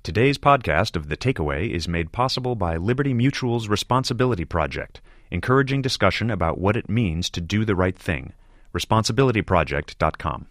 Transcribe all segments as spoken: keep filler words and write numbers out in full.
Today's podcast of The Takeaway is made possible by Liberty Mutual's Responsibility Project, encouraging discussion about what it means to do the right thing. responsibility project dot com.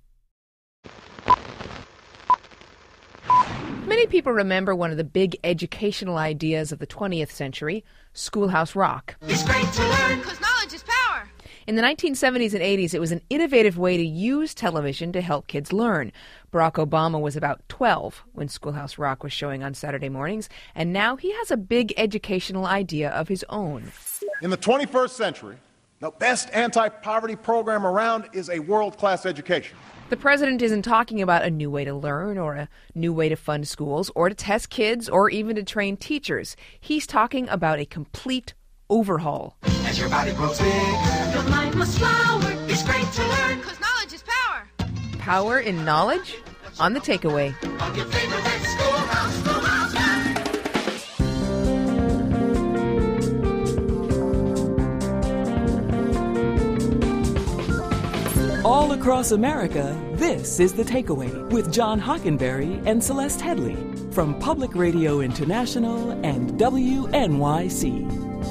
Many people remember one of the big educational ideas of the twentieth century, Schoolhouse Rock. It's great to learn, because knowledge is power. In the nineteen seventies and eighties, it was an innovative way to use television to help kids learn. Barack Obama was about twelve when Schoolhouse Rock was showing on Saturday mornings, and now he has a big educational idea of his own. In the twenty-first century, the best anti-poverty program around is a world-class education. The president isn't talking about a new way to learn or a new way to fund schools or to test kids or even to train teachers. He's talking about a complete overhaul. As your body grows big, your mind must flower. It's great to learn, because knowledge is power. Power in knowledge? On The Takeaway. On your favorite Schoolhouse, Schoolhouse Rock. All across America, this is The Takeaway with John Hockenberry and Celeste Headley from Public Radio International and W N Y C.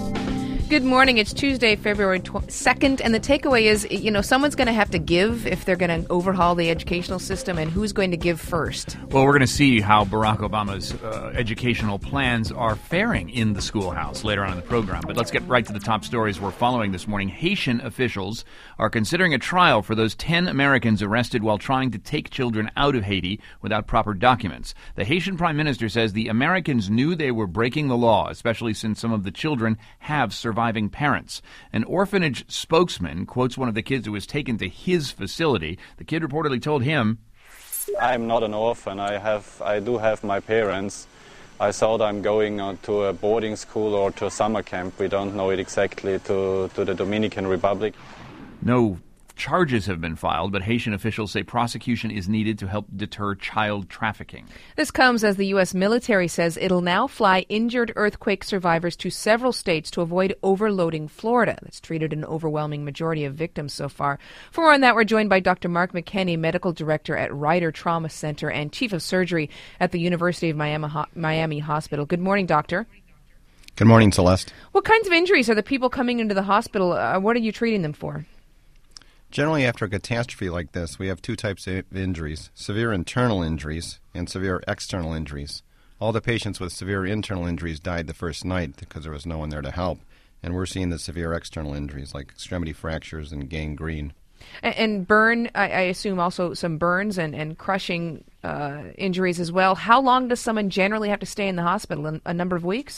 Good morning. It's Tuesday, February second, and the takeaway is, you know, someone's going to have to give if they're going to overhaul the educational system, and who's going to give first? Well, we're going to see how Barack Obama's uh, educational plans are faring in the schoolhouse later on in the program. But let's get right to the top stories we're following this morning. Haitian officials are considering a trial for those ten Americans arrested while trying to take children out of Haiti without proper documents. The Haitian prime minister says the Americans knew they were breaking the law, especially since some of the children have survived. Surviving parents. An orphanage spokesman quotes one of the kids who was taken to his facility. The kid reportedly told him, I'm not an orphan. I have, I do have my parents. I thought I'm going uh, to a boarding school or to a summer camp. We don't know it exactly, to, to the Dominican Republic. No charges have been filed, but Haitian officials say prosecution is needed to help deter child trafficking. This comes as the U S military says it'll now fly injured earthquake survivors to several states to avoid overloading Florida. That's treated an overwhelming majority of victims so far. For more on that, we're joined by Doctor Mark McKenney, Medical Director at Ryder Trauma Center and Chief of Surgery at the University of Miami, Miami Hospital. Good morning, Doctor. Good morning, Celeste. What kinds of injuries are the people coming into the hospital? Uh, what are you treating them for? Generally, after a catastrophe like this, we have two types of injuries, severe internal injuries and severe external injuries. All the patients with severe internal injuries died the first night because there was no one there to help, and we're seeing the severe external injuries like extremity fractures and gangrene. And, and burn, I, I assume also some burns and, and crushing uh, injuries as well. How long does someone generally have to stay in the hospital? A number of weeks?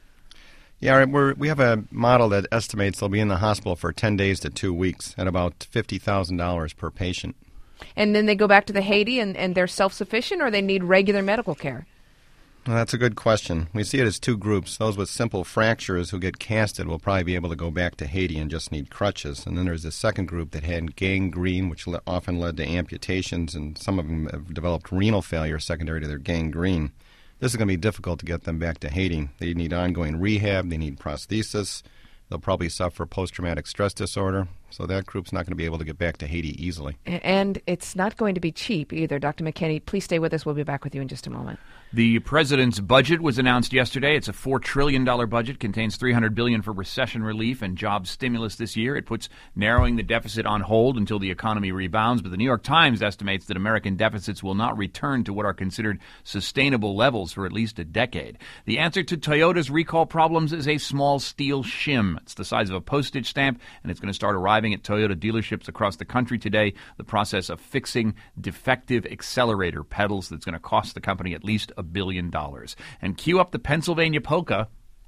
Yeah, we're, we have a model that estimates they'll be in the hospital for ten days to two weeks at about fifty thousand dollars per patient. And then they go back to the Haiti and, and they're self-sufficient, or they need regular medical care? Well, that's a good question. We see it as two groups. Those with simple fractures who get casted will probably be able to go back to Haiti and just need crutches. And then there's a second group that had gangrene, which le- often led to amputations, and some of them have developed renal failure secondary to their gangrene. This is going to be difficult to get them back to Haiti. They need ongoing rehab. They need prosthesis. They'll probably suffer post-traumatic stress disorder. So that group's not going to be able to get back to Haiti easily. And it's not going to be cheap either. Doctor McKenney, please stay with us. We'll be back with you in just a moment. The president's budget was announced yesterday. It's a four trillion dollars budget, contains three hundred billion dollars for recession relief and job stimulus this year. It puts narrowing the deficit on hold until the economy rebounds. But the New York Times estimates that American deficits will not return to what are considered sustainable levels for at least a decade. The answer to Toyota's recall problems is a small steel shim. It's the size of a postage stamp, and it's going to start arriving at Toyota dealerships across the country today. The process of fixing defective accelerator pedals that's going to cost the company at least a billion dollars. And cue up the Pennsylvania polka.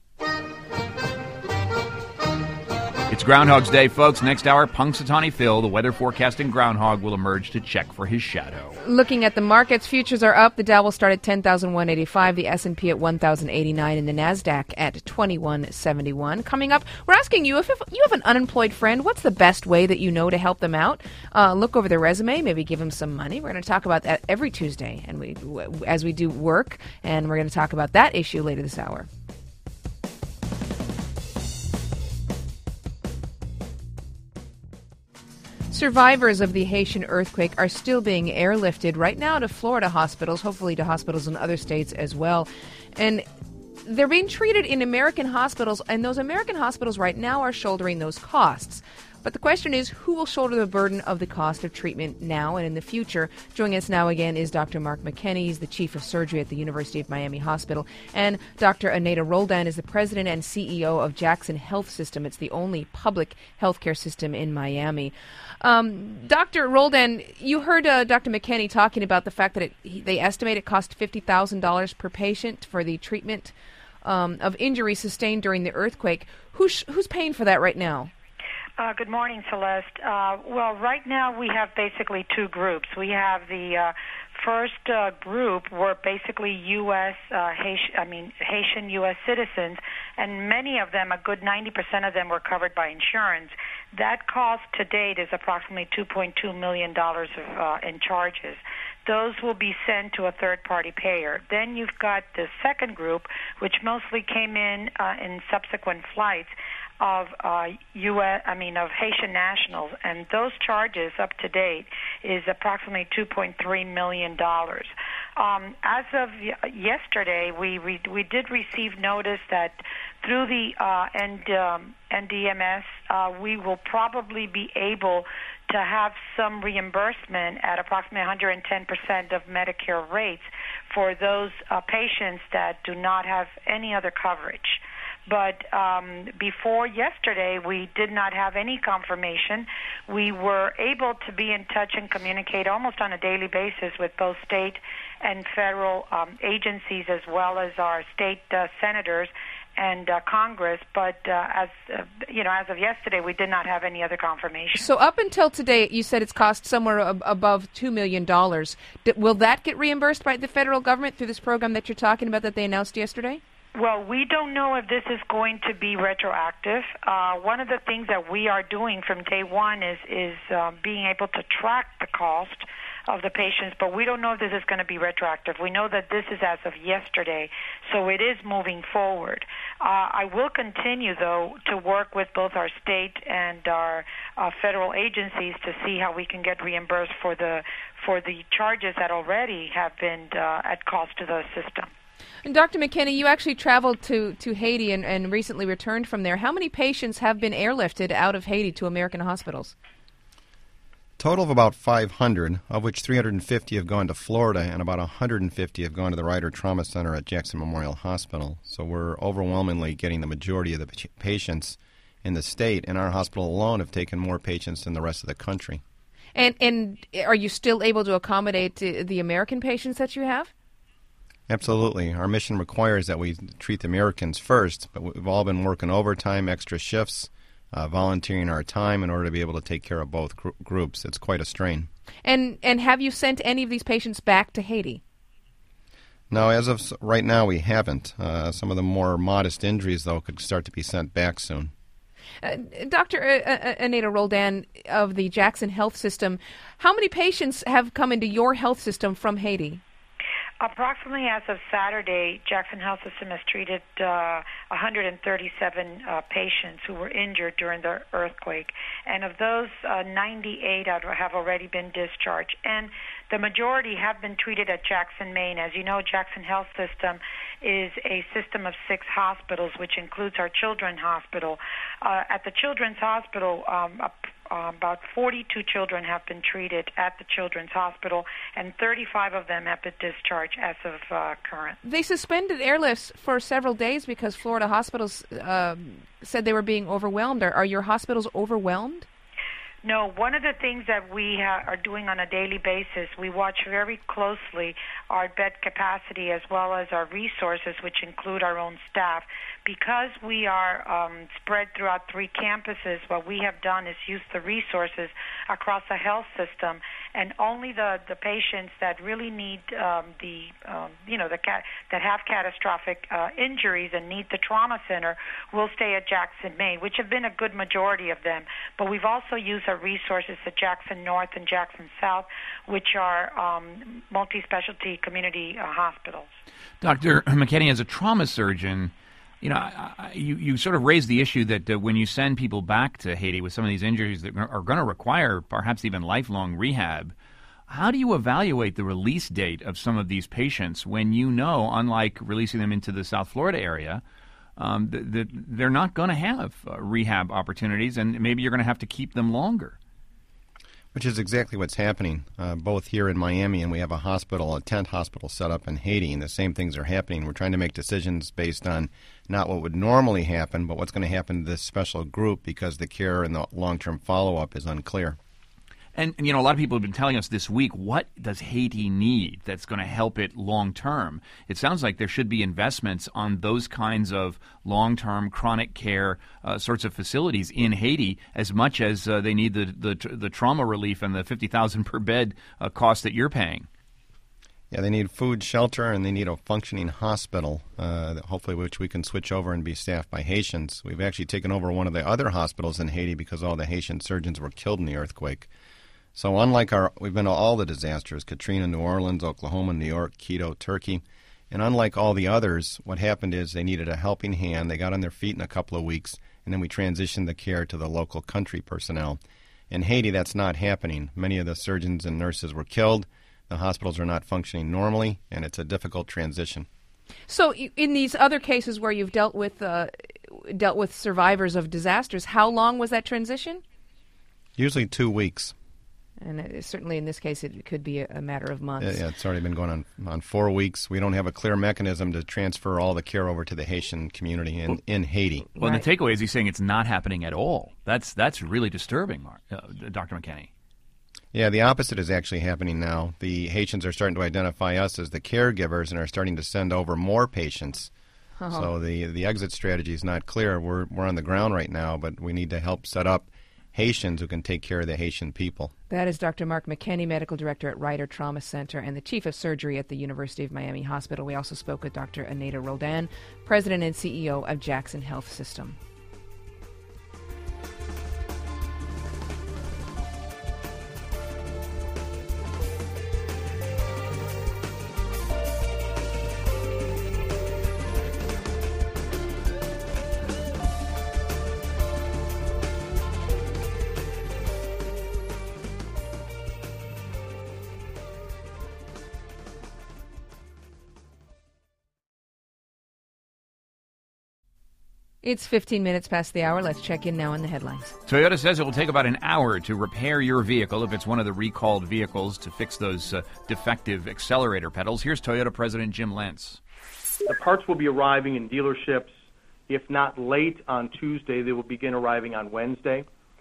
It's Groundhog's Day, folks. Next hour, Punxsutawney Phil, the weather forecasting groundhog, will emerge to check for his shadow. Looking at the markets, futures are up. The Dow will start at ten thousand one hundred eighty-five, the S and P at one thousand eighty-nine, and the NASDAQ at twenty-one seventy-one. Coming up, we're asking you, if, if you have an unemployed friend, what's the best way that you know to help them out? Uh, look over their resume, maybe give them some money. We're going to talk about that every Tuesday and we, as we do work, and we're going to talk about that issue later this hour. survivors of the Haitian earthquake are still being airlifted right now to Florida hospitals, hopefully to hospitals in other states as well. And they're being treated in American hospitals, and those American hospitals right now are shouldering those costs. But the question is, who will shoulder the burden of the cost of treatment now and in the future? Joining us now again is Doctor Mark McKenney. He's the chief of surgery at the University of Miami Hospital. And Doctor Aneta Roldan is the president and C E O of Jackson Health System. It's the only public healthcare system in Miami. Um, Doctor Roldan, you heard uh, Doctor McKenney talking about the fact that it, he, they estimate it cost fifty thousand dollars per patient for the treatment um, of injuries sustained during the earthquake. Who's, who's paying for that right now? Uh, good morning, Celeste. Uh, well, right now we have basically two groups. We have the uh, first uh, group were basically U S Uh, Haitian, I mean Haitian U S citizens, and many of them, a good ninety percent of them, were covered by insurance. That cost to date is approximately two point two million dollars of, uh, in charges. Those will be sent to a third-party payer. Then you've got the second group, which mostly came in uh, in subsequent flights of uh, U S, I mean of Haitian nationals, and those charges up to date is approximately two point three million dollars. Um, as of y- yesterday, we re- we did receive notice that through the uh, N- um, N D M S, uh, we will probably be able to have some reimbursement at approximately one hundred ten percent of Medicare rates for those uh, patients that do not have any other coverage. But um, before yesterday, we did not have any confirmation. We were able to be in touch and communicate almost on a daily basis with both state and federal um, agencies, as well as our state uh, senators and uh, Congress. But uh, as uh, you know, as of yesterday, we did not have any other confirmation. So up until today, you said it's cost somewhere ab- above two million dollars. D- will that get reimbursed by the federal government through this program that you're talking about that they announced yesterday? Well, we don't know if this is going to be retroactive. Uh, one of the things that we are doing from day one is is uh, being able to track the cost of the patients, but we don't know if this is going to be retroactive. We know that this is as of yesterday, so it is moving forward. Uh, I will continue, though, to work with both our state and our uh, federal agencies to see how we can get reimbursed for the for the charges that already have been uh, at cost to the system. And Doctor McKenney, you actually traveled to, to Haiti and, and recently returned from there. How many patients have been airlifted out of Haiti to American hospitals? Total of about five hundred, of which three hundred fifty have gone to Florida and about one hundred fifty have gone to the Ryder Trauma Center at Jackson Memorial Hospital. So we're overwhelmingly getting the majority of the p- patients in the state, and our hospital alone have taken more patients than the rest of the country. And, and are you still able to accommodate uh, the American patients that you have? Absolutely. Our mission requires that we treat the Americans first, but we've all been working overtime, extra shifts, uh, volunteering our time in order to be able to take care of both gr- groups. It's quite a strain. And and have you sent any of these patients back to Haiti? No, as of right now, we haven't. Uh, some of the more modest injuries, though, could start to be sent back soon. Uh, Doctor Uh, Aneta Roldan of the Jackson Health System, how many patients have come into your health system from Haiti? Approximately as of Saturday, Jackson Health System has treated uh, one hundred thirty-seven uh, patients who were injured during the earthquake. And of those, uh, ninety-eight have already been discharged. And the majority have been treated at Jackson, Maine. As you know, Jackson Health System is a system of six hospitals, which includes our Children's Hospital. Uh, at the Children's Hospital, um, a Uh, about forty-two children have been treated at the Children's Hospital, and thirty-five of them have been discharged as of uh, current. They suspended airlifts for several days because Florida hospitals uh, said they were being overwhelmed. Are, are your hospitals overwhelmed? No, one of the things that we ha- are doing on a daily basis, we watch very closely our bed capacity as well as our resources, which include our own staff. Because we are um, spread throughout three campuses, what we have done is use the resources across the health system, and only the, the patients that really need um, the, um, you know, the cat- that have catastrophic uh, injuries and need the trauma center will stay at Jackson, Maine, which have been a good majority of them. But we've also used our resources at Jackson North and Jackson South, which are um, multi-specialty community uh, hospitals. Doctor McKenney, as a trauma surgeon, You know, I, I, you, you sort of raised the issue that uh, when you send people back to Haiti with some of these injuries that are going to require perhaps even lifelong rehab, how do you evaluate the release date of some of these patients when you know, unlike releasing them into the South Florida area, um, that, that they're not going to have uh, rehab opportunities and maybe you're going to have to keep them longer? Which is exactly what's happening, uh, both here in Miami, and we have a hospital, a tent hospital set up in Haiti, and the same things are happening. We're trying to make decisions based on not what would normally happen, but what's going to happen to this special group because the care and the long-term follow-up is unclear. And, and, you know, a lot of people have been telling us this week, what does Haiti need that's going to help it long-term? It sounds like there should be investments on those kinds of long-term chronic care uh, sorts of facilities in Haiti as much as uh, they need the, the the trauma relief and the fifty thousand dollars per bed uh, cost that you're paying. Yeah, they need food, shelter, and they need a functioning hospital, uh, hopefully which we can switch over and be staffed by Haitians. We've actually taken over one of the other hospitals in Haiti because all the Haitian surgeons were killed in the earthquake. So unlike our, we've been to all the disasters, Katrina, New Orleans, Oklahoma, New York, Quito, Turkey, and unlike all the others, what happened is they needed a helping hand. They got on their feet in a couple of weeks, and then we transitioned the care to the local country personnel. In Haiti, that's not happening. Many of the surgeons and nurses were killed. The hospitals are not functioning normally, and it's a difficult transition. So in these other cases where you've dealt with uh, dealt with survivors of disasters, how long was that transition? Usually two weeks. And it, certainly in this case, it could be a, a matter of months. Yeah, yeah, it's already been going on on four weeks. We don't have a clear mechanism to transfer all the care over to the Haitian community in, in Haiti. Well, right. The takeaway is he's saying it's not happening at all. That's that's really disturbing, Mark, uh, Doctor McKenney. Yeah, the opposite is actually happening now. The Haitians are starting to identify us as the caregivers and are starting to send over more patients. Uh-huh. So the the exit strategy is not clear. We're we're on the ground right now, but we need to help set up Haitians who can take care of the Haitian people. That is Doctor Mark McKenney, Medical Director at Ryder Trauma Center and the Chief of Surgery at the University of Miami Hospital. We also spoke with Doctor Aneta Roldan, President and C E O of Jackson Health System. It's fifteen minutes past the hour. Let's check in now on the headlines. Toyota says it will take about an hour to repair your vehicle if it's one of the recalled vehicles to fix those uh, defective accelerator pedals. Here's Toyota President Jim Lentz. The parts will be arriving in dealerships. If not late on Tuesday, they will begin arriving on Wednesday.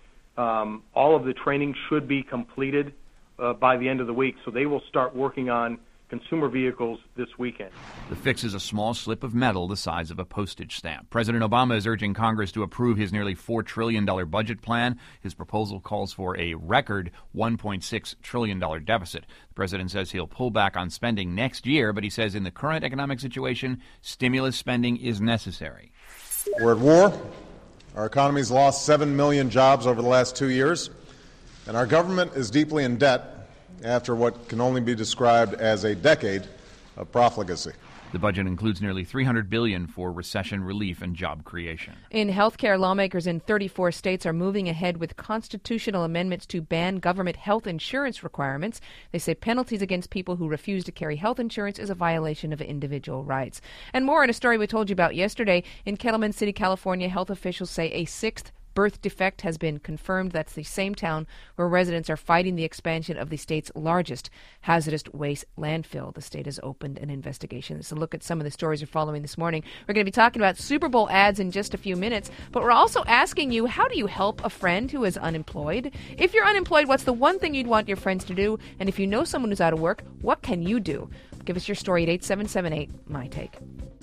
Um, all of the training should be completed uh, by the end of the week, so they will start working on consumer vehicles this weekend. The fix is a small slip of metal the size of a postage stamp. President Obama is urging Congress to approve his nearly four trillion dollars budget plan. His proposal calls for a record one point six trillion dollars deficit. The president says he'll pull back on spending next year, but he says in the current economic situation, stimulus spending is necessary. We're at war. Our economy's lost seven million jobs over the last two years, and our government is deeply in debt after what can only be described as a decade of profligacy. The budget includes nearly three hundred billion dollars for recession relief and job creation. In healthcare, lawmakers in thirty-four states are moving ahead with constitutional amendments to ban government health insurance requirements. They say penalties against people who refuse to carry health insurance is a violation of individual rights. And more in a story we told you about yesterday. In Kettleman City, California, health officials say a sixth birth defect has been confirmed. That's the same town where residents are fighting the expansion of the state's largest hazardous waste landfill. The state has opened an investigation. So look at some of the stories you're following this morning. We're going to be talking about Super Bowl ads in just a few minutes, but we're also asking you, how do you help a friend who is unemployed? If you're unemployed, what's the one thing you'd want your friends to do? And if you know someone who's out of work, what can you do? Give us your story at eight seven seven eight, M Y Take.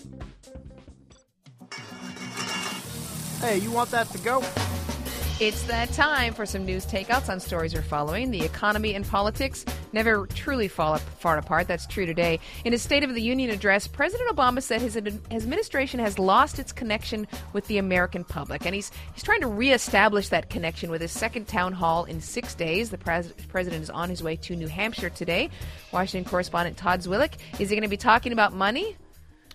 Hey, you want that to go? It's that time for some news takeouts on stories we're following. The economy and politics never truly fall far apart. That's true today. In his State of the Union address, President Obama said his, his administration has lost its connection with the American public, and he's he's trying to reestablish that connection with his second town hall in six days. The pres- president is on his way to New Hampshire today. Washington correspondent Todd Zwillich, is he going to be talking about money?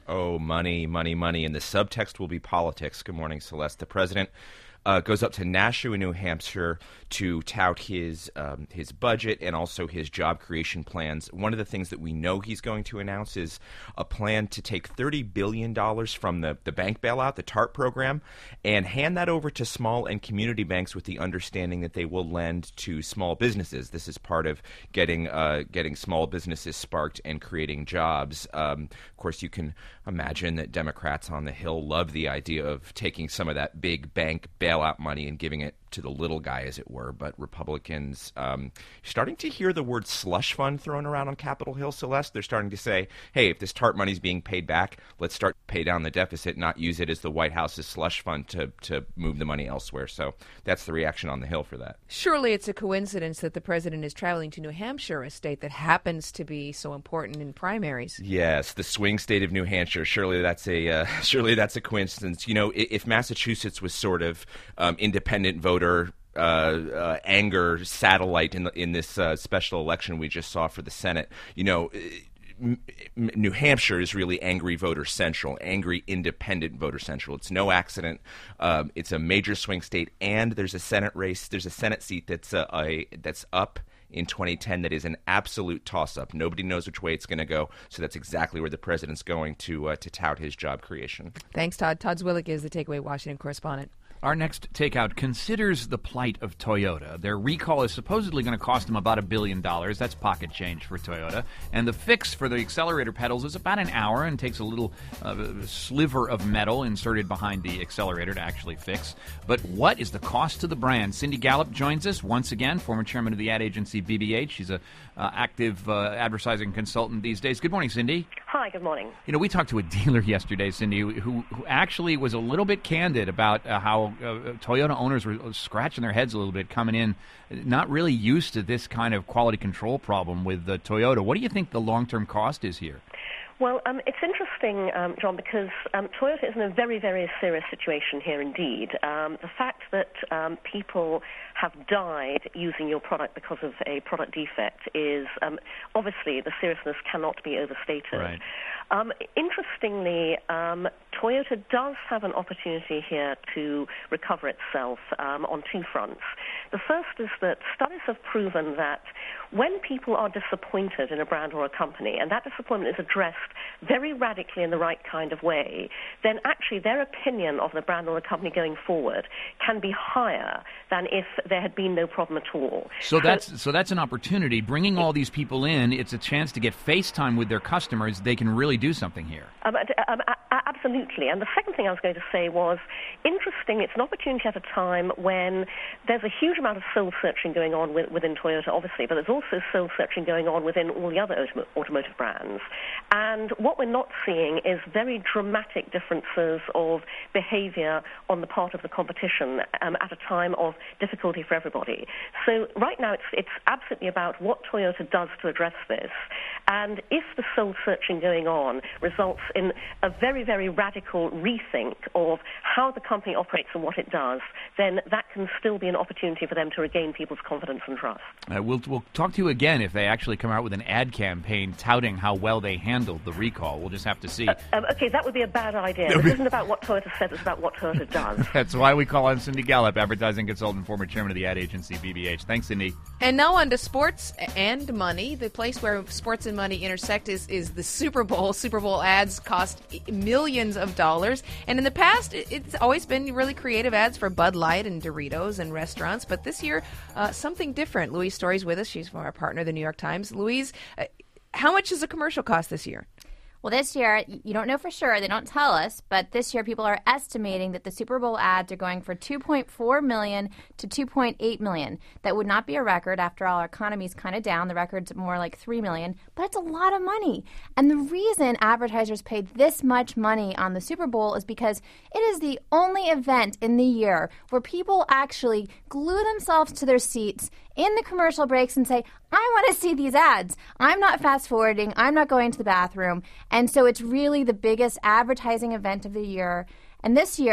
Oh, money, money, money. And the subtext will be politics. Good morning, Celeste. The president uh, goes up to Nashua, New Hampshire to tout his um, his budget and also his job creation plans. One of the things that we know he's going to announce is a plan to take thirty billion dollars from the, the bank bailout, the TARP program, and hand that over to small and community banks with the understanding that they will lend to small businesses. This is part of getting uh, getting small businesses sparked and creating jobs. Um, of course, you can imagine that Democrats on the Hill love the idea of taking some of that big bank bailout money and giving it to the little guy, as it were. But Republicans um, starting to hear the word slush fund thrown around on Capitol Hill, Celeste. They're starting to say, hey, if this TARP money is being paid back, let's start to pay down the deficit, not use it as the White House's slush fund to, to move the money elsewhere. So that's the reaction on the Hill for that. Surely it's a coincidence that the president is traveling to New Hampshire, a state that happens to be so important in primaries. Yes, the swing state of New Hampshire. Surely that's a uh, surely that's a coincidence. You know, if Massachusetts was sort of um, independent voter Uh, uh, anger satellite in the, in this uh, special election we just saw for the Senate, you know, M- M- New Hampshire is really angry voter central, angry independent voter central. It's no accident. Um, it's a major swing state, and there's a Senate race. There's a Senate seat that's uh, a that's up in twenty ten that is an absolute toss-up. Nobody knows which way it's going to go, so that's exactly where the president's going to uh, to tout his job creation. Thanks, Todd. Todd Zwillich is the Takeaway Washington correspondent. Our next takeout considers the plight of Toyota. Their recall is supposedly going to cost them about a billion dollars. That's pocket change for Toyota. And the fix for the accelerator pedals is about an hour and takes a little uh, sliver of metal inserted behind the accelerator to actually fix. But what is the cost to the brand? Cindy Gallup joins us once again, former chairman of the ad agency B B H. She's an uh, active uh, advertising consultant these days. Good morning, Cindy. Hi, good morning. You know, we talked to a dealer yesterday, Cindy, who, who actually was a little bit candid about uh, how Uh, Toyota owners were scratching their heads a little bit, coming in not really used to this kind of quality control problem with uh, Toyota. What do you think the long-term cost is here? Well, um, it's interesting, um, John, because um, Toyota is in a very, very serious situation here indeed. Um, the fact that um, people have died using your product because of a product defect is um, obviously the seriousness cannot be overstated. Right. Um, interestingly, um, Toyota does have an opportunity here to recover itself um, on two fronts. The first is that studies have proven that when people are disappointed in a brand or a company, and that disappointment is addressed very radically in the right kind of way, then actually their opinion of the brand or the company going forward can be higher than if there had been no problem at all. So, so that's so that's an opportunity. Bringing all these people in, it's a chance to get face time with their customers. They can really do something here. Um, um, absolutely. And the second thing I was going to say was, interesting, it's an opportunity at a time when there's a huge amount of soul searching going on with, within Toyota, obviously, but there's also soul searching going on within all the other autom- automotive brands. And what we're not seeing is very dramatic differences of behavior on the part of the competition um, at a time of difficulty for everybody. So right now it's, it's absolutely about what Toyota does to address this. And if the soul searching going on results in a very, very radical rethink of how the company operates and what it does, then that can still be an opportunity for them to regain people's confidence and trust. Uh, we'll, we'll talk to you again if they actually come out with an ad campaign touting how well they handled the recall. We'll just have to see. Uh, um, okay, that would be a bad idea. This isn't about what Toyota said, it's about what Toyota does. That's why we call on Cindy Gallup, advertising consultant, former chairman of the ad agency B B H. Thanks, Cindy. And now on to sports and money. The place where sports and money intersect is, is the Super Bowl. Super Bowl ads cost millions of dollars. And in the past, it's always been really creative ads for Bud Light and Doritos and restaurants. But this year, uh, something different. Louise Story's with us. She's from our partner, the New York Times. Louise, uh, how much does a commercial cost this year? Well, this year, you don't know for sure. They don't tell us. But this year, people are estimating that the Super Bowl ads are going for two point four million dollars to two point eight million dollars. That would not be a record. After all, our economy's kind of down. The record's more like three million dollars. But it's a lot of money. And the reason advertisers paid this much money on the Super Bowl is because it is the only event in the year where people actually glue themselves to their seats in the commercial breaks and say, I want to see these ads. I'm not fast forwarding. I'm not going to the bathroom. And so it's really the biggest advertising event of the year. And this year,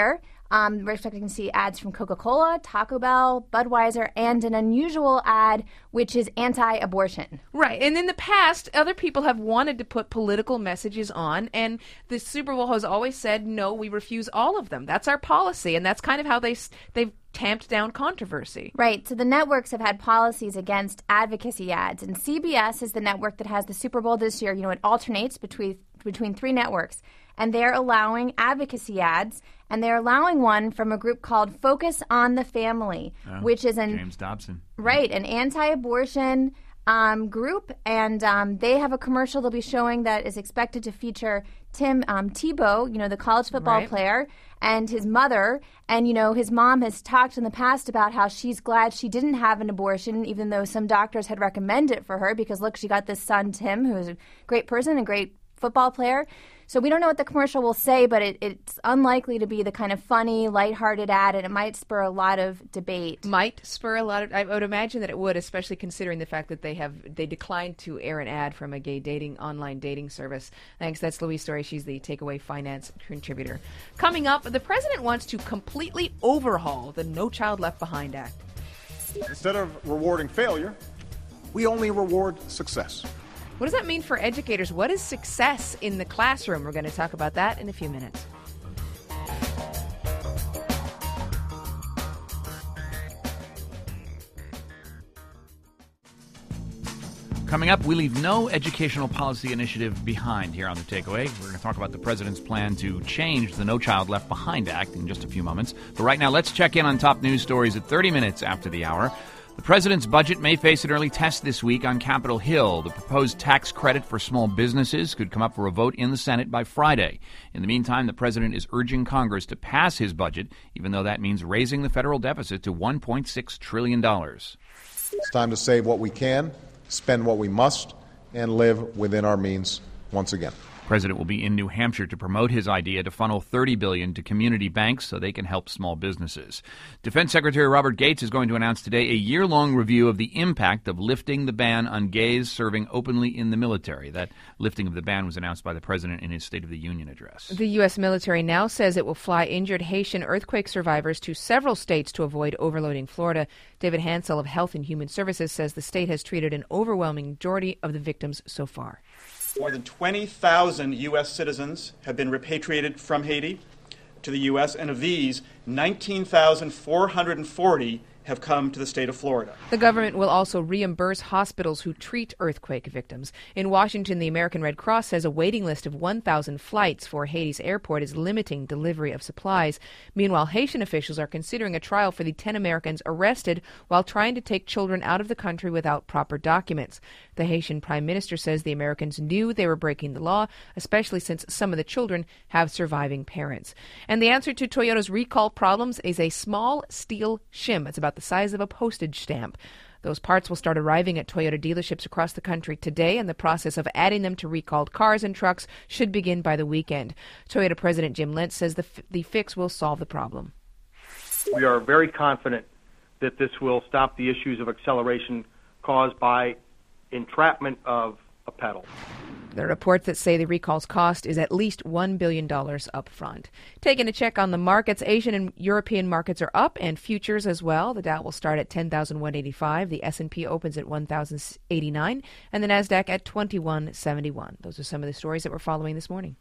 Um, we're expecting to see ads from Coca-Cola, Taco Bell, Budweiser, and an unusual ad, which is anti-abortion. Right. And in the past, other people have wanted to put political messages on, and the Super Bowl has always said, no, we refuse all of them. That's our policy, and that's kind of how they, they've tamped down controversy. Right. So the networks have had policies against advocacy ads, and C B S is the network that has the Super Bowl this year. You know, it alternates between between three networks, and they're allowing advocacy ads, and they're allowing one from a group called Focus on the Family, Oh, which is an James Dobson. right, an anti-abortion um, group, and um, they have a commercial they'll be showing that is expected to feature Tim um, Tebow, you know, the college football Right. player, and his mother. And, you know, his mom has talked in the past about how she's glad she didn't have an abortion, even though some doctors had recommended it for her, because, look, she got this son, Tim, who is a great person, a great football player. So we don't know what the commercial will say, but it, it's unlikely to be the kind of funny, lighthearted ad, and it might spur a lot of debate. Might spur a lot of. I would imagine that it would, especially considering the fact that they have they declined to air an ad from a gay dating online dating service. Thanks. That's Louise Story. She's the Takeaway Finance contributor. Coming up, the president wants to completely overhaul the No Child Left Behind Act. Instead of rewarding failure, we only reward success. What does that mean for educators? What is success in the classroom? We're going to talk about that in a few minutes. Coming up, we leave no educational policy initiative behind here on The Takeaway. We're going to talk about the president's plan to change the No Child Left Behind Act in just a few moments. But right now, let's check in on top news stories at thirty minutes after the hour. The president's budget may face an early test this week on Capitol Hill. The proposed tax credit for small businesses could come up for a vote in the Senate by Friday. In the meantime, the president is urging Congress to pass his budget, even though that means raising the federal deficit to one point six trillion dollars. It's time to save what we can, spend what we must, and live within our means once again. The president will be in New Hampshire to promote his idea to funnel thirty billion dollars to community banks so they can help small businesses. Defense Secretary Robert Gates is going to announce today a year-long review of the impact of lifting the ban on gays serving openly in the military. That lifting of the ban was announced by the president in his State of the Union address. The U S military now says it will fly injured Haitian earthquake survivors to several states to avoid overloading Florida. David Hansel of Health and Human Services says the state has treated an overwhelming majority of the victims so far. More than twenty thousand U S citizens have been repatriated from Haiti to the U S, and of these, nineteen thousand four hundred forty have come to the state of Florida. The government will also reimburse hospitals who treat earthquake victims. In Washington, the American Red Cross says a waiting list of one thousand flights for Haiti's airport is limiting delivery of supplies. Meanwhile, Haitian officials are considering a trial for the ten Americans arrested while trying to take children out of the country without proper documents. The Haitian prime minister says the Americans knew they were breaking the law, especially since some of the children have surviving parents. And the answer to Toyota's recall problems is a small steel shim. It's about the size of a postage stamp. Those parts will start arriving at Toyota dealerships across the country today, and the process of adding them to recalled cars and trucks should begin by the weekend. Toyota President Jim Lentz says the, f- the fix will solve the problem. We are very confident that this will stop the issues of acceleration caused by entrapment of a pedal. There are reports that say the recall's cost is at least one billion dollars up front. Taking a check on the markets, Asian and European markets are up, and futures as well. The Dow will start at ten thousand one hundred eighty-five, the S and P opens at one thousand eighty-nine, and the NASDAQ at twenty-one seventy-one. Those are some of the stories that we're following this morning.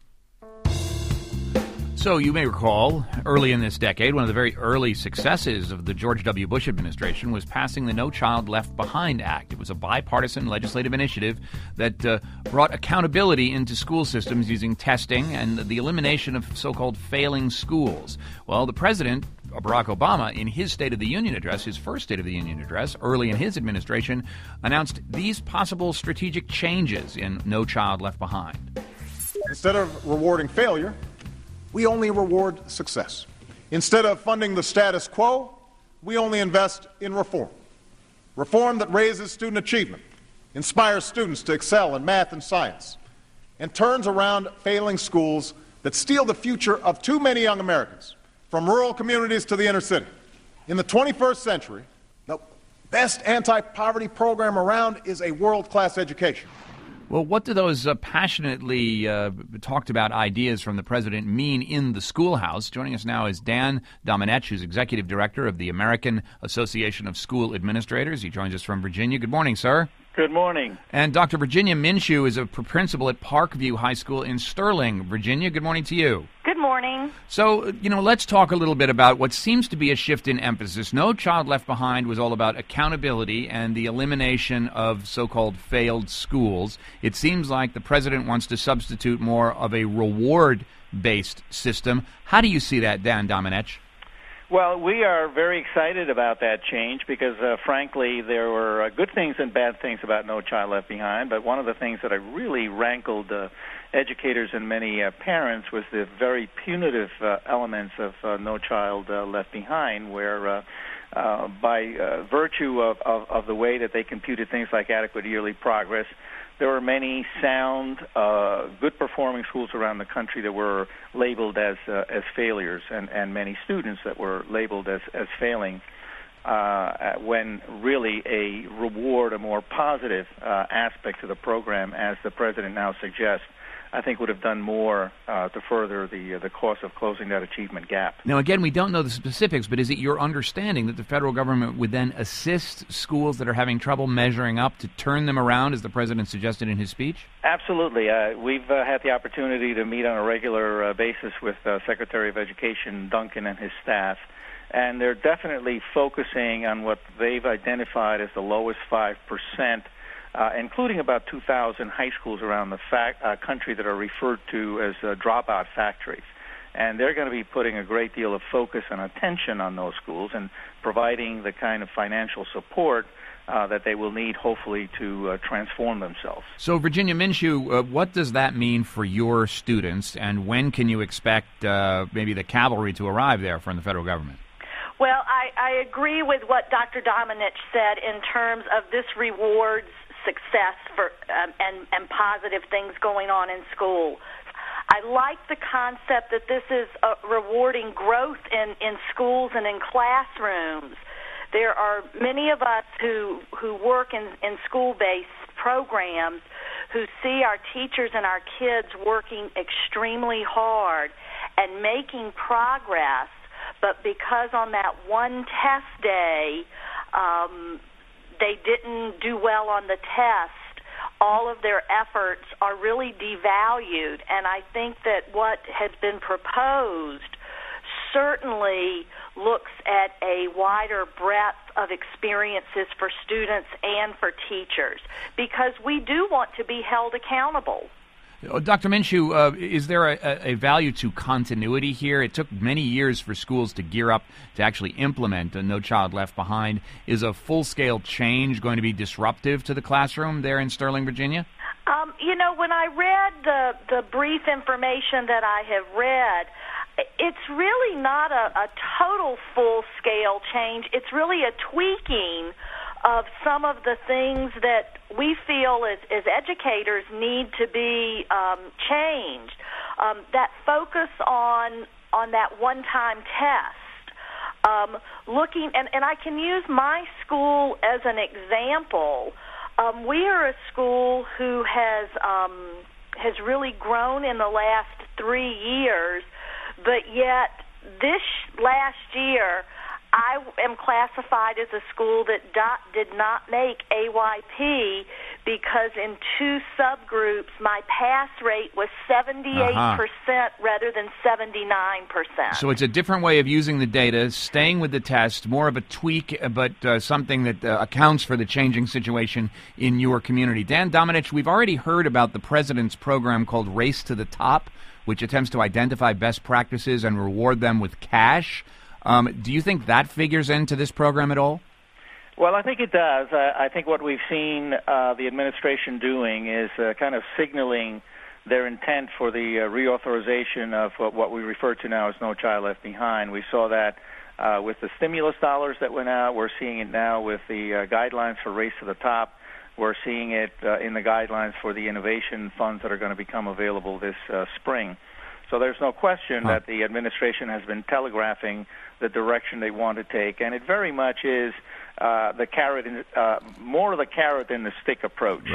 So you may recall, early in this decade, one of the very early successes of the George W. Bush administration was passing the No Child Left Behind Act. It was a bipartisan legislative initiative that uh, brought accountability into school systems using testing and the elimination of so-called failing schools. Well, the president, Barack Obama, in his State of the Union address, his first State of the Union address, early in his administration, announced these possible strategic changes in No Child Left Behind. Instead of rewarding failure, we only reward success. Instead of funding the status quo, we only invest in reform. Reform that raises student achievement, inspires students to excel in math and science, and turns around failing schools that steal the future of too many young Americans, from rural communities to the inner city. In the twenty-first century, the best anti-poverty program around is a world-class education. Well, what do those uh, passionately uh, talked about ideas from the president mean in the schoolhouse? Joining us now is Dan Domenech, who's executive director of the American Association of School Administrators. He joins us from Virginia. Good morning, sir. Good morning. And Doctor Virginia Minshew is a principal at Parkview High School in Sterling, Virginia. Good morning to you. Good morning. So, you know, let's talk a little bit about what seems to be a shift in emphasis. No Child Left Behind was all about accountability and the elimination of so-called failed schools. It seems like the president wants to substitute more of a reward-based system. How do you see that, Dan Domenech? Well, we are very excited about that change because, uh, frankly, there were uh, good things and bad things about No Child Left Behind, but one of the things that I really rankled uh, educators and many uh, parents was the very punitive uh, elements of uh, No Child uh, Left Behind, where uh, uh, by uh, virtue of, of, of the way that they computed things like adequate yearly progress, there were many sound, uh, good-performing schools around the country that were labeled as uh, as failures, and, and many students that were labeled as, as failing, uh, when really a reward, a more positive uh, aspect to the program, as the president now suggests, I think would have done more uh, to further the uh, the cause of closing that achievement gap. Now, again, we don't know the specifics, but is it your understanding that the federal government would then assist schools that are having trouble measuring up to turn them around, as the president suggested in his speech? Absolutely. Uh, we've uh, had the opportunity to meet on a regular uh, basis with uh, Secretary of Education Duncan and his staff, and they're definitely focusing on what they've identified as the lowest five percent, Uh, including about two thousand high schools around the fac- uh, country that are referred to as uh, dropout factories. And they're going to be putting a great deal of focus and attention on those schools and providing the kind of financial support uh, that they will need, hopefully, to uh, transform themselves. So, Virginia Minshew, uh, what does that mean for your students, and when can you expect uh, maybe the cavalry to arrive there from the federal government? Well, I, I agree with what Doctor Domenech said in terms of this rewards success for um, and, and positive things going on in school. I like the concept that this is uh, rewarding growth in, in schools and in classrooms. There are many of us who, who work in, in school-based programs who see our teachers and our kids working extremely hard and making progress, but because on that one test day, um, they didn't do well on the test, all of their efforts are really devalued. And I think that what has been proposed certainly looks at a wider breadth of experiences for students and for teachers, because we do want to be held accountable. Doctor Minshew, uh, is there a, a value to continuity here? It took many years for schools to gear up to actually implement a No Child Left Behind. Is a full-scale change going to be disruptive to the classroom there in Sterling, Virginia? Um, you know, when I read the, the brief information that I have read, it's really not a, a total full-scale change. It's really a tweaking of some of the things that we feel as, as educators need to be um, changed. Um, that focus on on that one-time test, um, looking, and, and I can use my school as an example. Um, we are a school who has um, has really grown in the last three years, but yet this last year, I am classified as a school that dot, did not make A Y P because in two subgroups my pass rate was seventy-eight percent uh-huh. rather than seventy-nine percent. So it's a different way of using the data, staying with the test, more of a tweak, but uh, something that uh, accounts for the changing situation in your community. Dan Domenech, we've already heard about the president's program called Race to the Top, which attempts to identify best practices and reward them with cash. Um, do you think that figures into this program at all? Well, I think it does. I, I think what we've seen uh, the administration doing is uh, kind of signaling their intent for the uh, reauthorization of uh, what we refer to now as No Child Left Behind. We saw that uh, with the stimulus dollars that went out. We're seeing it now with the uh, guidelines for Race to the Top. We're seeing it uh, in the guidelines for the innovation funds that are going to become available this uh, spring. So there's no question huh. that the administration has been telegraphing the direction they want to take, and it very much is uh, the carrot, in, uh, more of the carrot than the stick approach. Right.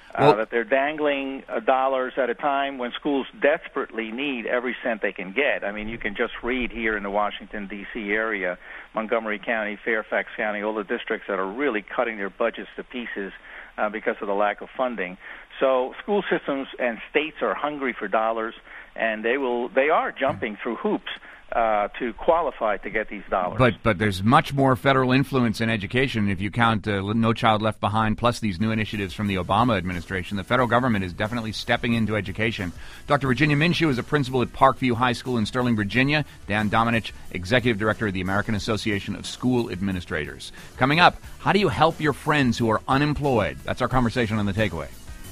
Well, uh, that they're dangling uh, dollars at a time when schools desperately need every cent they can get. I mean, you can just read here in the Washington, D C area, Montgomery County, Fairfax County, all the districts that are really cutting their budgets to pieces uh, because of the lack of funding. So school systems and states are hungry for dollars, and they will they are jumping through hoops Uh, to qualify to get these dollars. But but there's much more federal influence in education if you count uh, No Child Left Behind plus these new initiatives from the Obama administration. The federal government is definitely stepping into education. Doctor Virginia Minshew is a principal at Parkview High School in Sterling, Virginia. Dan Domenech, executive director of the American Association of School Administrators. Coming up, how do you help your friends who are unemployed? That's our conversation on The Takeaway.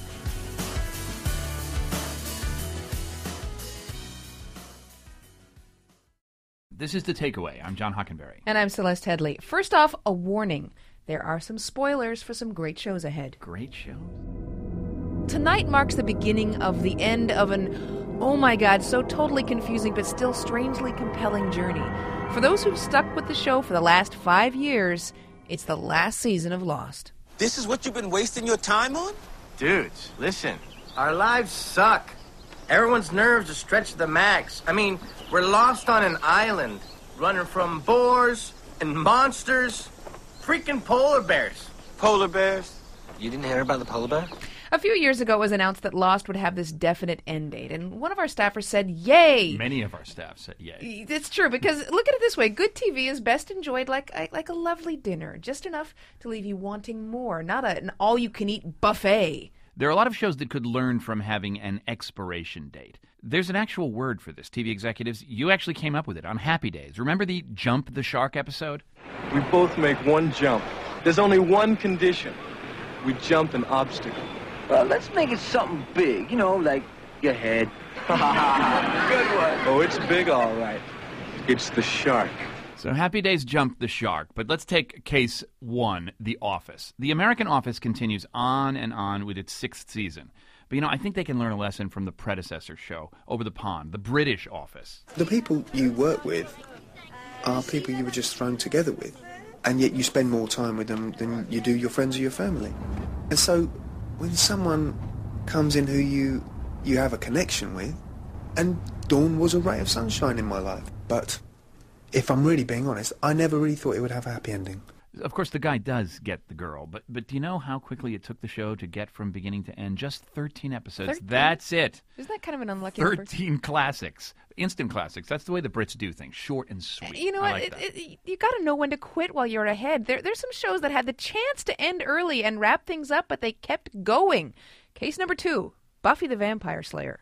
This is The Takeaway. I'm John Hockenberry. And I'm Celeste Headley. First off, a warning. There are some spoilers for some great shows ahead. Great shows? Tonight marks the beginning of the end of an, oh my God, so totally confusing but still strangely compelling journey. For those who've stuck with the show for the last five years, it's the last season of Lost. This is what you've been wasting your time on? Dudes, listen. Our lives suck. Everyone's nerves are stretched to the max. I mean, we're lost on an island, running from boars and monsters, freaking polar bears. Polar bears? You didn't hear about the polar bear? A few years ago, it was announced that Lost would have this definite end date, and one of our staffers said, yay! Many of our staff said yay. It's true, because look at it this way. Good T V is best enjoyed like like a lovely dinner, just enough to leave you wanting more, not a, an all-you-can-eat buffet. There are a lot of shows that could learn from having an expiration date. There's an actual word for this, T V executives. You actually came up with it on Happy Days. Remember the Jump the Shark episode? We both make one jump. There's only one condition. We jump an obstacle. Well, let's make it something big, you know, like your head. Good one. Oh, it's big, all right. It's the shark. So Happy Days jumped the shark, but let's take case one, The Office. The American Office continues on and on with its sixth season. But, you know, I think they can learn a lesson from the predecessor show, Over the Pond, the British Office. The people you work with are people you were just thrown together with, and yet you spend more time with them than you do your friends or your family. And so when someone comes in who you you have a connection with, and Dawn was a ray of sunshine in my life, but if I'm really being honest, I never really thought it would have a happy ending. Of course, the guy does get the girl, but but do you know how quickly it took the show to get from beginning to end? Just thirteen episodes. thirteen? That's it. Isn't that kind of an unlucky number? thirteen classics. Instant classics. That's the way the Brits do things. Short and sweet. You know I what? like It, it, you got to know when to quit while you're ahead. There, there's some shows that had the chance to end early and wrap things up, but they kept going. Case number two, Buffy the Vampire Slayer.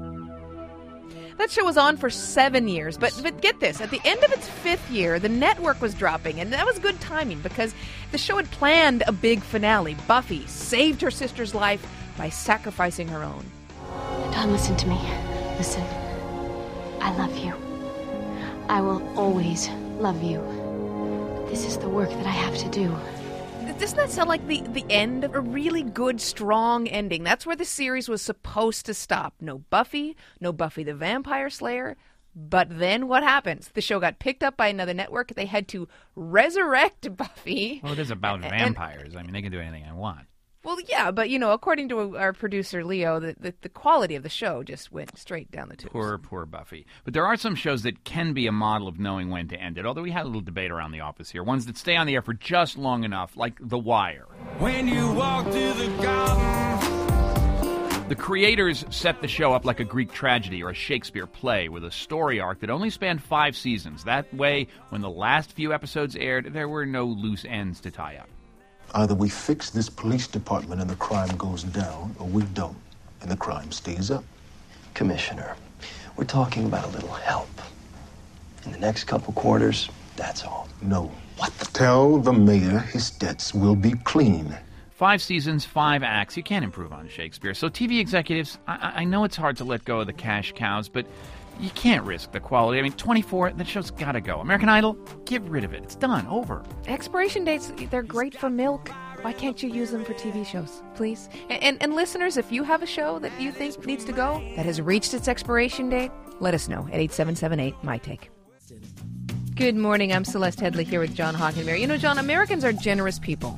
That show was on for seven years, but but get this, at the end of its fifth year, the network was dropping, and that was good timing because the show had planned a big finale. Buffy saved her sister's life by sacrificing her own. Don, listen to me. Listen. I love you. I will always love you. This is the work that I have to do. Doesn't that sound like the, the end of a really good, strong ending? That's where the series was supposed to stop. No Buffy, no Buffy the Vampire Slayer. But then what happens? The show got picked up by another network. They had to resurrect Buffy. Well, it is about and, vampires. I mean, they can do anything I want. Well, yeah, but, you know, according to our producer, Leo, the, the, the quality of the show just went straight down the tubes. Poor, poor Buffy. But there are some shows that can be a model of knowing when to end it, although we had a little debate around The Office here. Ones that stay on the air for just long enough, like The Wire. When you walk through the garden. The creators set the show up like a Greek tragedy or a Shakespeare play with a story arc that only spanned five seasons. That way, when the last few episodes aired, there were no loose ends to tie up. Either we fix this police department and the crime goes down, or we don't, and the crime stays up. Commissioner, we're talking about a little help. In the next couple quarters, that's all. No. What? Tell the mayor his debts will be clean. Five seasons, five acts. You can't improve on Shakespeare. So T V executives, I, I know it's hard to let go of the cash cows, but you can't risk the quality. I mean, twenty-four, that show's got to go. American Idol, get rid of it. It's done. Over. Expiration dates, they're great for milk. Why can't you use them for T V shows, please? And, and, and listeners, if you have a show that you think needs to go, that has reached its expiration date, let us know at eight seven seven eight, M Y Take. Good morning. I'm Celeste Headley here with John Hockenberry. You know, John, Americans are generous people.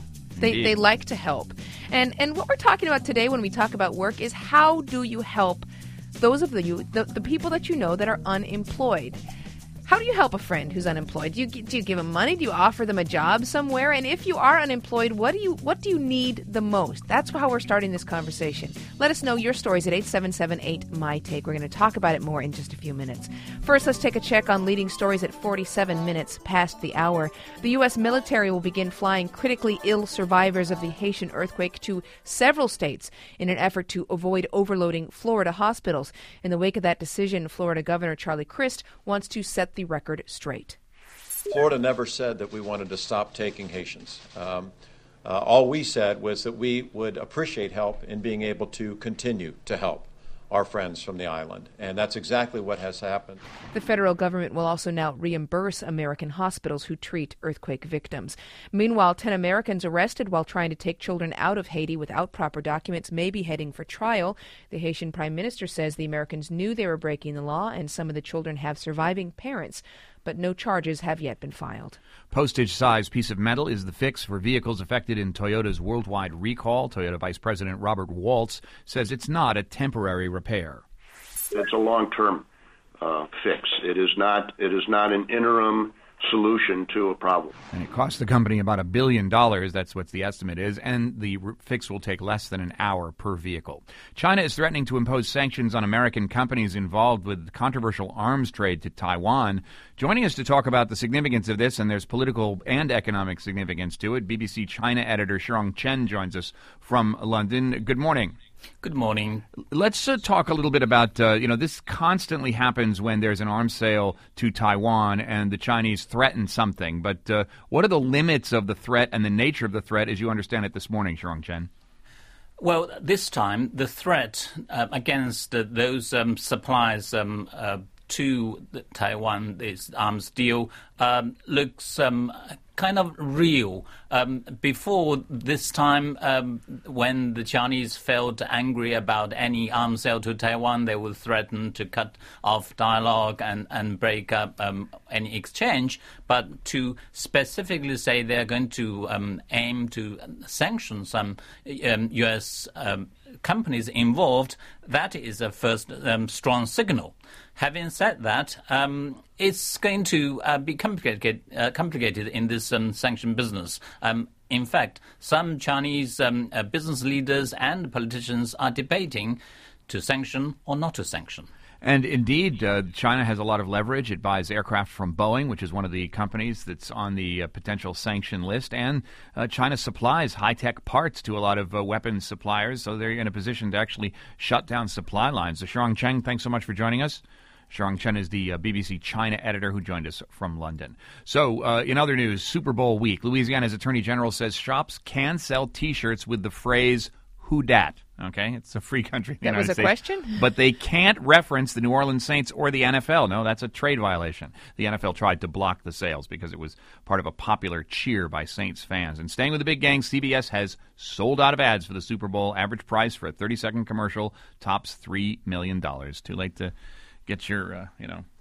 They, Indeed. they like to help. And and what we're talking about today when we talk about work is how do you help those of you, the, the people that you know that are unemployed? How do you help a friend who's unemployed? Do you do you give them money? Do you offer them a job somewhere? And if you are unemployed, what do you what do you need the most? That's how we're starting this conversation. Let us know your stories at eight seven seven eight, M Y T A K E. We're going to talk about it more in just a few minutes. First, let's take a check on leading stories at forty-seven minutes past the hour. The U S military will begin flying critically ill survivors of the Haitian earthquake to several states in an effort to avoid overloading Florida hospitals. In the wake of that decision, Florida Governor Charlie Crist wants to set the record straight. Florida never said that we wanted to stop taking Haitians. Um, uh, all we said was that we would appreciate help in being able to continue to help our friends from the island. And that's exactly what has happened. The federal government will also now reimburse American hospitals who treat earthquake victims. Meanwhile, ten Americans arrested while trying to take children out of Haiti without proper documents may be heading for trial. The Haitian prime minister says the Americans knew they were breaking the law and some of the children have surviving parents, but no charges have yet been filed. Postage-sized piece of metal is the fix for vehicles affected in Toyota's worldwide recall. Toyota Vice President Robert Waltz says it's not a temporary repair. It's a long-term uh, fix. It is not. It is not an interim solution to a problem. And it costs the company about a billion dollars. That's what the estimate is. And the re- fix will take less than an hour per vehicle. China is threatening to impose sanctions on American companies involved with controversial arms trade to Taiwan. Joining us to talk about the significance of this, and there's political and economic significance to it, B B C China editor Shirong Chen joins us from London. Good morning. Good morning. Let's uh, talk a little bit about, uh, you know, this constantly happens when there's an arms sale to Taiwan and the Chinese threaten something. But uh, what are the limits of the threat and the nature of the threat as you understand it this morning, Shirong Chen? Well, this time the threat uh, against uh, those um, supplies um, uh, to the Taiwan, this arms deal, um, looks um, kind of real. Um, before this time, um, when the Chinese felt angry about any arms sale to Taiwan, they would threaten to cut off dialogue and, and break up um, any exchange. But to specifically say they're going to um, aim to sanction some um, U S um, companies involved, that is a first um, strong signal. Having said that, um, it's going to uh, be complicated, uh, complicated in this um, sanction business. Um, in fact, some Chinese um, uh, business leaders and politicians are debating to sanction or not to sanction. And indeed, uh, China has a lot of leverage. It buys aircraft from Boeing, which is one of the companies that's on the uh, potential sanction list. And uh, China supplies high-tech parts to a lot of uh, weapons suppliers, so they're in a position to actually shut down supply lines. So Shirong Chen, thanks so much for joining us. Shirong Chen is the uh, B B C China editor who joined us from London. So, uh, in other news, Super Bowl week. Louisiana's Attorney General says shops can sell T-shirts with the phrase, "Who dat?" Okay, it's a free country in the That United was a States. question? But they can't reference the New Orleans Saints or the N F L. No, that's a trade violation. The N F L tried to block the sales because it was part of a popular cheer by Saints fans. And staying with the big gang, C B S has sold out of ads for the Super Bowl. Average price for a thirty-second commercial tops three million dollars. Too late to get your, uh, you know,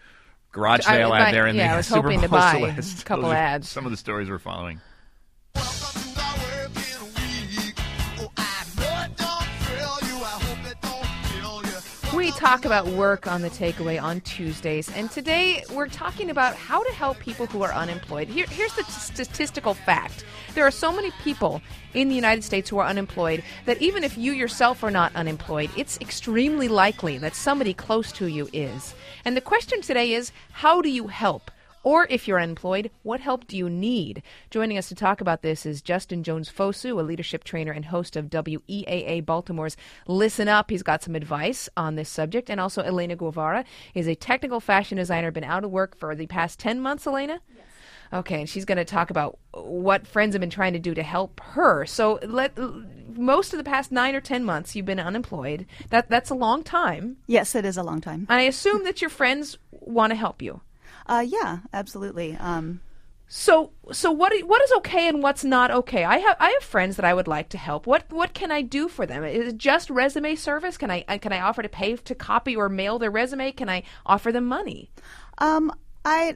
garage sale I, ad there in yeah, the I was Super hoping Bowl to buy Celeste. a couple Those are ads. Some of the stories we're following. We talk about work on the takeaway on Tuesdays, and today we're talking about how to help people who are unemployed. Here, here's the t- statistical fact. There are so many people in the United States who are unemployed that even if you yourself are not unemployed, it's extremely likely that somebody close to you is. And the question today is, how do you help? Or if you're unemployed, what help do you need? Joining us to talk about this is Justin Jones-Fosu, a leadership trainer and host of W E A A Baltimore's Listen Up. He's got some advice on this subject. And also Elena Guevara is a technical fashion designer, been out of work for the past ten months, Elena? Yes. Okay, and she's going to talk about what friends have been trying to do to help her. So let most of the past nine or ten months you've been unemployed. That That's a long time. Yes, it is a long time. I assume that your friends want to help you. Uh, yeah, absolutely. Um, so, so what? What is okay and what's not okay? I have I have friends that I would like to help. What what can I do for them? Is it just resume service? Can I can I offer to pay to copy or mail their resume? Can I offer them money? Um, I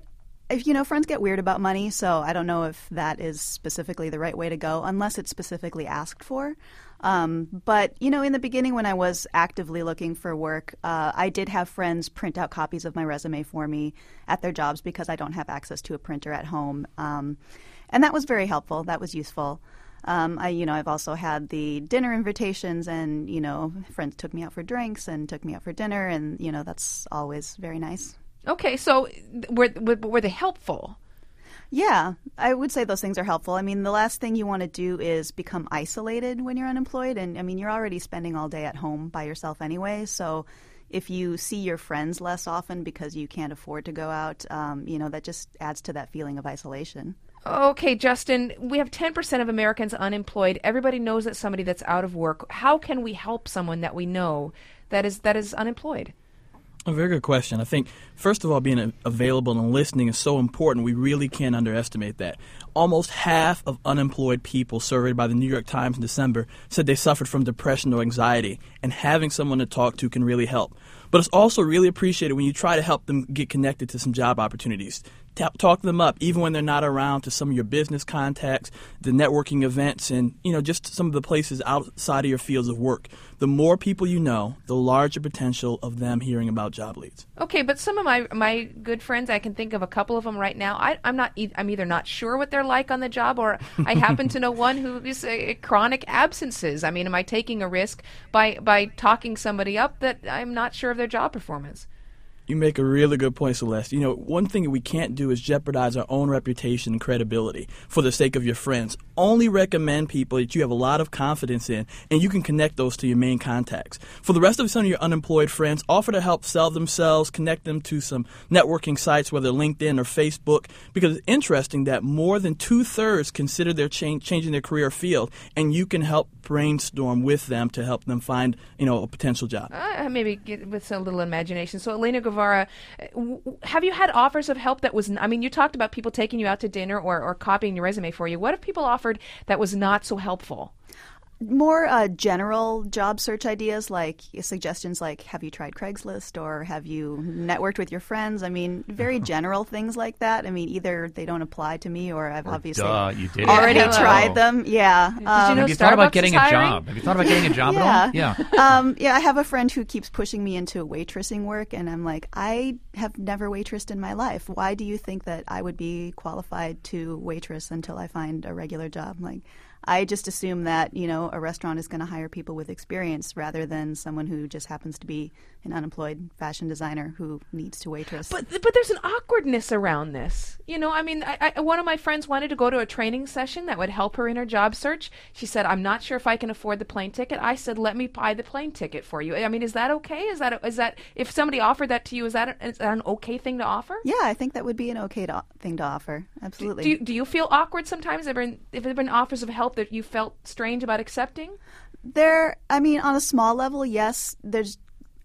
if, you know, friends get weird about money, so I don't know if that is specifically the right way to go, unless it's specifically asked for. Um, but, you know, in the beginning when I was actively looking for work, uh, I did have friends print out copies of my resume for me at their jobs because I don't have access to a printer at home. Um, and that was very helpful. That was useful. Um, I, you know, I've also had the dinner invitations, and, you know, friends took me out for drinks and took me out for dinner, and, you know, that's always very nice. Okay, so were, were, were they helpful? Yeah, I would say those things are helpful. I mean, the last thing you want to do is become isolated when you're unemployed. And, I mean, you're already spending all day at home by yourself anyway. So if you see your friends less often because you can't afford to go out, um, you know, that just adds to that feeling of isolation. Okay, Justin, we have ten percent of Americans unemployed. Everybody knows that somebody that's out of work. How can we help someone that we know that is that is unemployed? A very good question. I think, first of all, being available and listening is so important. We really can't underestimate that. Almost half of unemployed people surveyed by the New York Times in December said they suffered from depression or anxiety, and having someone to talk to can really help. But it's also really appreciated when you try to help them get connected to some job opportunities. Talk them up, even when they're not around, to some of your business contacts, the networking events, and, you know, just some of the places outside of your fields of work. The more people you know, the larger potential of them hearing about job leads. Okay, but some of my my good friends, I can think of a couple of them right now. I, I'm not. E- I'm either not sure what they're like on the job, or I happen to know one who is uh, chronic absences. I mean, am I taking a risk by by talking somebody up that I'm not sure of their job performance? You make a really good point, Celeste. You know, one thing that we can't do is jeopardize our own reputation and credibility for the sake of your friends. Only recommend people that you have a lot of confidence in, and you can connect those to your main contacts. For the rest of some of your unemployed friends, offer to help sell themselves, connect them to some networking sites, whether LinkedIn or Facebook, because it's interesting that more than two-thirds consider they're change, changing their career field, and you can help brainstorm with them to help them find, you know, a potential job. Uh, maybe get with a little imagination. So, Elena Guevara, have you had offers of help that was, I mean, you talked about people taking you out to dinner or, or copying your resume for you. What if people offered that was not so helpful? More uh, general job search ideas, like suggestions like, have you tried Craigslist, or have you networked with your friends? I mean, very general things like that. I mean, either they don't apply to me, or I've or obviously duh, you did already it. tried them. Yeah. Did you know Have you Starbucks thought about getting is a hiring? job? Have you thought about getting a job yeah. at all? Yeah. um, yeah, I have a friend who keeps pushing me into waitressing work, and I'm like, I have never waitressed in my life. Why do you think that I would be qualified to waitress until I find a regular job? Like, I just assume that, you know, a restaurant is going to hire people with experience rather than someone who just happens to be an unemployed fashion designer who needs to waitress. But but there's an awkwardness around this. You know, I mean, I, I, one of my friends wanted to go to a training session that would help her in her job search. She said, I'm not sure if I can afford the plane ticket. I said, let me buy the plane ticket for you. I mean, is that okay? Is that, is that if somebody offered that to you, is that, a, is that an okay thing to offer? Yeah, I think that would be an okay to, thing to offer. Absolutely. Do, do, you, do you feel awkward sometimes? Have there been, have there been offers of help that you felt strange about accepting? There, I mean, on a small level, yes. There's,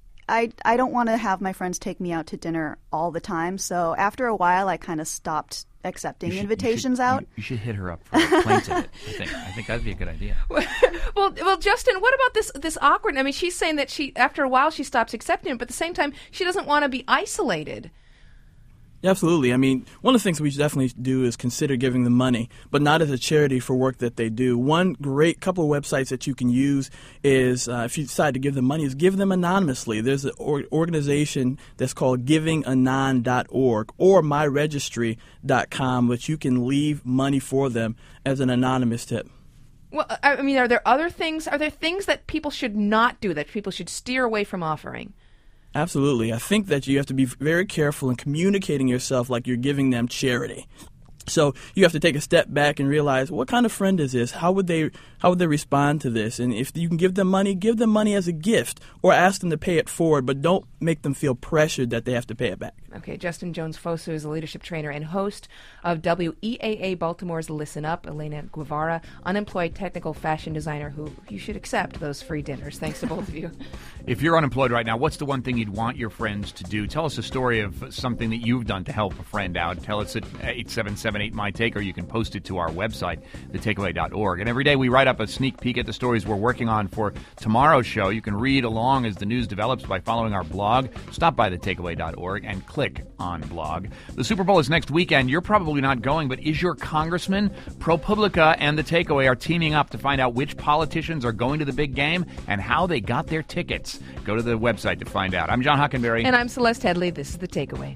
I, I don't want to have my friends take me out to dinner all the time. So after a while, I kind of stopped accepting should, invitations you should, out. You, you should hit her up for a plane ticket. I think I think that'd be a good idea. well, well, Justin, what about this this awkward? I mean, she's saying that she after a while she stops accepting it, but at the same time, she doesn't want to be isolated. Absolutely. I mean, one of the things we definitely do is consider giving them money, but not as a charity for work that they do. One great couple of websites that you can use is, uh, if you decide to give them money, is give them anonymously. There's an or- organization that's called giving anon dot org or my registry dot com, which you can leave money for them as an anonymous tip. Well, I mean, are there other things? Are there things that people should not do, that people should steer away from offering? Absolutely. I think that you have to be very careful in communicating yourself like you're giving them charity. So you have to take a step back and realize, what kind of friend is this? How would they how would they respond to this? And if you can give them money, give them money as a gift or ask them to pay it forward, but don't make them feel pressured that they have to pay it back. Okay, Justin Jones-Fosu is a leadership trainer and host of W E A A Baltimore's Listen Up. Elena Guevara, unemployed technical fashion designer who you should accept those free dinners. Thanks to both of you. If you're unemployed right now, what's the one thing you'd want your friends to do? Tell us a story of something that you've done to help a friend out. Tell us at eight seven seven seven eight my take, or you can post it to our website, the takeaway dot org. And every day we write up a sneak peek at the stories we're working on for tomorrow's show. You can read along as the news develops by following our blog. Stop by the takeaway dot org and click on blog. The Super Bowl is next weekend. You're probably not going, but is your congressman? ProPublica and The Takeaway are teaming up to find out which politicians are going to the big game and how they got their tickets. Go to the website to find out. I'm John Hockenberry. And I'm Celeste Headley. This is The Takeaway.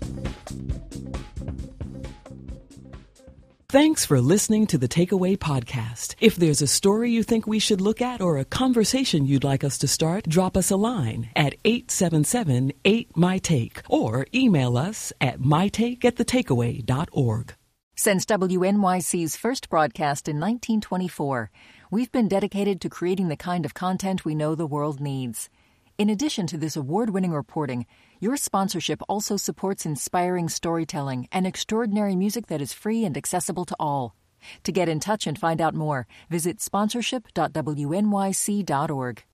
Thanks for listening to the Takeaway podcast. If there's a story you think we should look at or a conversation you'd like us to start, drop us a line at eight seven seven eight my take or email us at mytake at the takeaway dot org. Since W N Y C's first broadcast in nineteen twenty-four, we've been dedicated to creating the kind of content we know the world needs. In addition to this award-winning reporting, your sponsorship also supports inspiring storytelling and extraordinary music that is free and accessible to all. To get in touch and find out more, visit sponsorship dot w n y c dot org.